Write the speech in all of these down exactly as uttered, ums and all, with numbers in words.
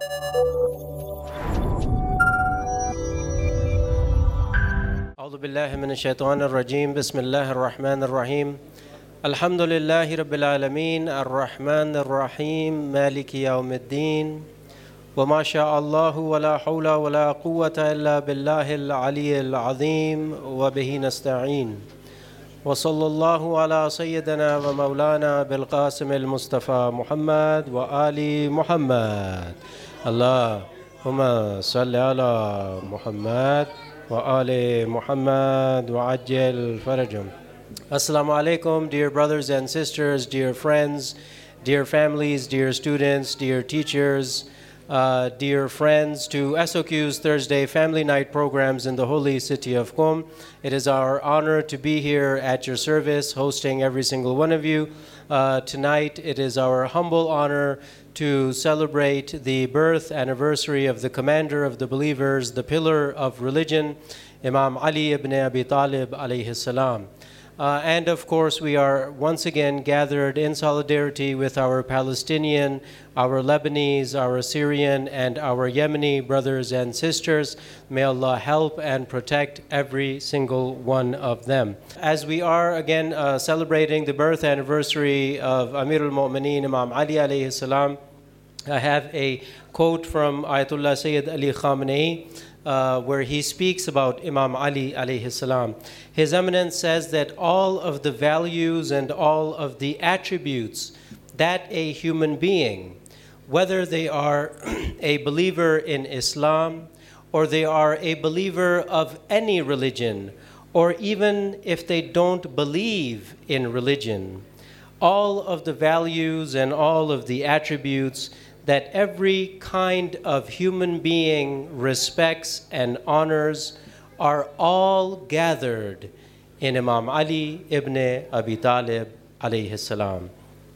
أعوذ بالله من الشيطان الرجيم بسم الله الرحمن الرحيم الحمد لله رب العالمين الرحمن الرحيم مالك يوم الدين وما شاء الله ولا حول ولا قوة إلا بالله العلي العظيم وبه نستعين وصلى الله على سيدنا ومولانا بالقاسم المصطفى محمد وآل محمد اللهم صل على محمد وآل محمد وعجل فرجهم. Assalamu alaikum, dear brothers and sisters, dear friends, dear families, dear students, dear teachers, uh, dear friends to S O Q's Thursday Family Night programs in the holy city of Qom. It is our honor to be here at your service, hosting every single one of you. Uh, tonight, it is our humble honor to celebrate the birth anniversary of the commander of the believers, the pillar of religion, Imam Ali ibn Abi Talib alayhi salam. Uh, and of course, we are once again gathered in solidarity with our Palestinian, our Lebanese, our Syrian, and our Yemeni brothers and sisters. May Allah help and protect every single one of them. As we are again uh, celebrating the birth anniversary of Amir al-Mu'mineen, Imam Ali alayhi salam, I have a quote from Ayatollah Sayyid Ali Khamenei, Uh, where he speaks about Imam Ali alayhi salam. His Eminence says that all of the values and all of the attributes that a human being, whether they are a believer in Islam or they are a believer of any religion, or even if they don't believe in religion, all of the values and all of the attributes that every kind of human being respects and honors are all gathered in Imam Ali ibn Abi Talib alayhi salam.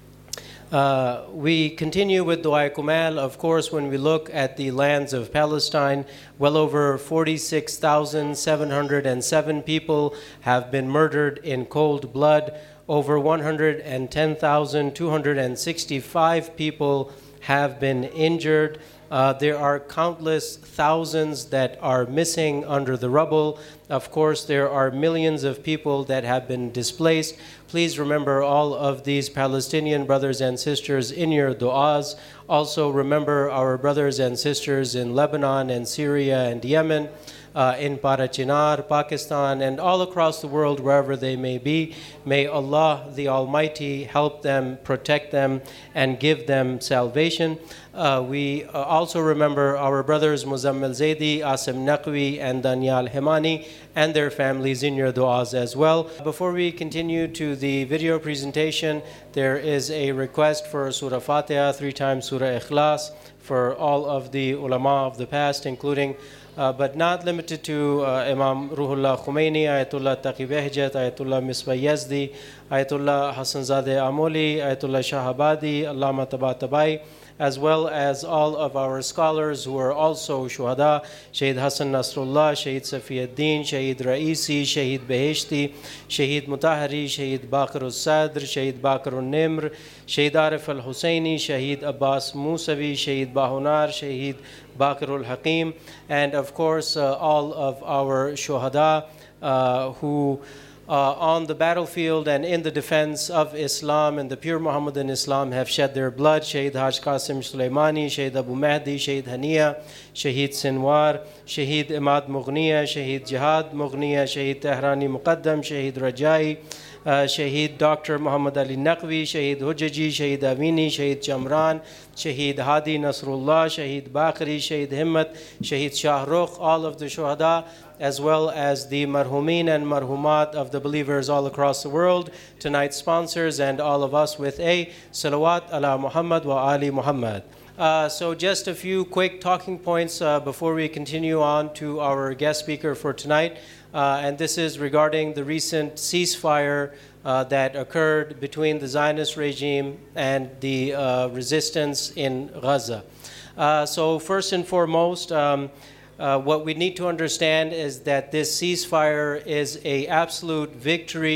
Uh, we continue with Dua Kumal. Of course, when we look at the lands of Palestine, well over forty-six thousand seven hundred seven people have been murdered in cold blood. Over one hundred ten thousand two hundred sixty-five people have been injured. Uh, there are countless thousands that are missing under the rubble. Of course, there are millions of people that have been displaced. Please remember all of these Palestinian brothers and sisters in your du'as. Also remember our brothers and sisters in Lebanon and Syria and Yemen, Uh, in Parachinar, Pakistan, and all across the world, wherever they may be. May Allah, the Almighty, help them, protect them, and give them salvation. Uh, we uh, also remember our brothers Muzammil Zaidi, Asim Naqvi, and Danyal Hemani, and their families in your du'as as well. Before we continue to the video presentation, there is a request for Surah Fatiha, three times Surah Ikhlas, for all of the ulama of the past, including Uh, but not limited to uh, Imam Ruhullah Khomeini, Ayatollah Taqi Behjat, Ayatollah Misbah Yazdi, Ayatollah Hassanzadeh Amoli, Ayatollah Shahabadi, Allama Tabatabai, as well as all of our scholars who are also shuhada, Shaheed Hassan Nasrullah, Shaheed Safiuddin, Shaheed Raisi, Shaheed Beheshti, Shaheed Mutahari, Shaheed Baqir al-Sadr, Shaheed Baqir al-Nimr, Shaheed Arif al-Husseini, Shaheed Abbas Musavi, Shaheed Bahunar, Shaheed Baqir al-Hakim, and of course uh, all of our shuhada uh, who uh, on the battlefield and in the defense of Islam and the pure Muhammadan Islam have shed their blood. Shaheed Haj Qasim Sulaimani, Shaheed Abu Mahdi, Shaheed Hania, Shaheed Sinwar, Shaheed Imad Mughniya, Shaheed Jihad Mughniya, Shaheed Tehrani Muqaddam, Shaheed Rajai, Uh, Shaheed Doctor Muhammad Ali Naqvi, Shaheed Hujjaji, Shaheed Amini, Shaheed Jamran, Shaheed Hadi Nasrullah, Shaheed Baqri, Shaheed Himmat, Shaheed Shahrukh, all of the shuhada, as well as the marhumin and marhumat of the believers all across the world, tonight's sponsors, and all of us with a salawat ala Muhammad wa ali Muhammad. Uh, so just a few quick talking points uh, before we continue on to our guest speaker for tonight. Uh, and this is regarding the recent ceasefire uh, that occurred between the Zionist regime and the uh, resistance in Gaza. Uh, so first and foremost, um, uh, what we need to understand is that this ceasefire is an absolute victory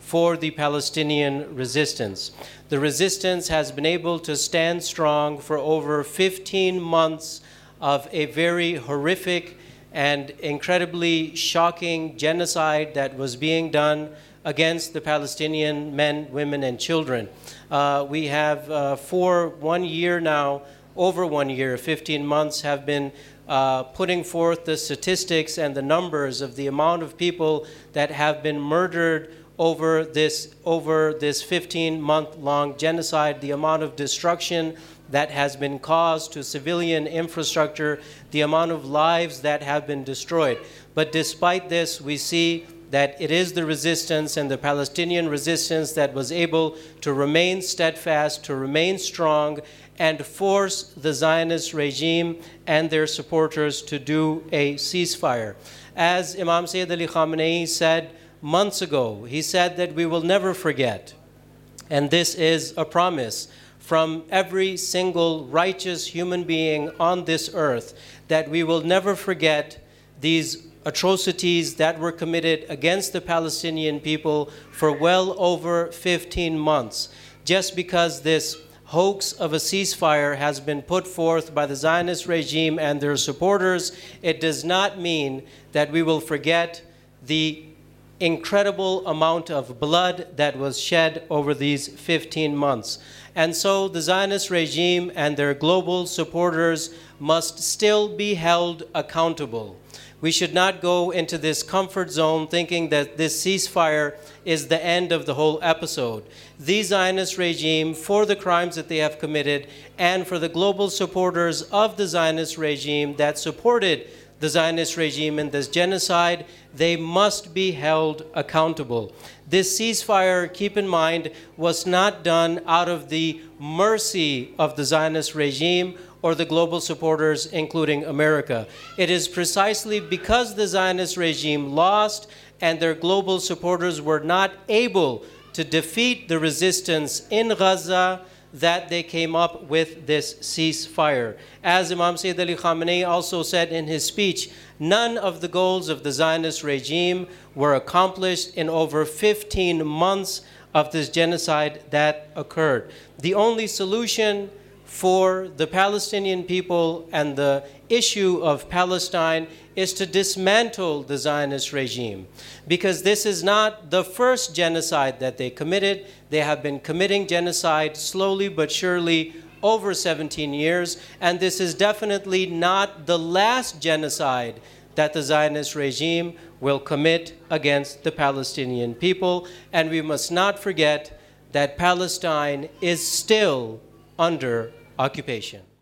for the Palestinian resistance. The resistance has been able to stand strong for over fifteen months of a very horrific and incredibly shocking genocide that was being done against the Palestinian men, women, and children. Uh, we have, uh, for one year now, over one year, fifteen months, have been uh, putting forth the statistics and the numbers of the amount of people that have been murdered over this, over this fifteen-month-long genocide, the amount of destruction that has been caused to civilian infrastructure, the amount of lives that have been destroyed. But despite this, we see that it is the resistance and the Palestinian resistance that was able to remain steadfast, to remain strong, and force the Zionist regime and their supporters to do a ceasefire. As Imam Sayyid Ali Khamenei said months ago, he said that we will never forget, and this is a promise from every single righteous human being on this earth, that we will never forget these atrocities that were committed against the Palestinian people for well over fifteen months. Just because this hoax of a ceasefire has been put forth by the Zionist regime and their supporters, it does not mean that we will forget the incredible amount of blood that was shed over these fifteen months. And so the Zionist regime and their global supporters must still be held accountable. We should not go into this comfort zone thinking that this ceasefire is the end of the whole episode. The Zionist regime, for the crimes that they have committed, and for the global supporters of the Zionist regime that supported the Zionist regime in this genocide, they must be held accountable. This ceasefire, keep in mind, was not done out of the mercy of the Zionist regime or the global supporters, including America. It is precisely because the Zionist regime lost and their global supporters were not able to defeat the resistance in Gaza that they came up with this ceasefire. As Imam Sayyid Ali Khamenei also said in his speech, none of the goals of the Zionist regime were accomplished in over fifteen months of this genocide that occurred. The only solution for the Palestinian people and the issue of Palestine is to dismantle the Zionist regime, because this is not the first genocide that they committed. They have been committing genocide slowly but surely over seventeen years, and this is definitely not the last genocide that the Zionist regime will commit against the Palestinian people. And we must not forget that Palestine is still under occupation.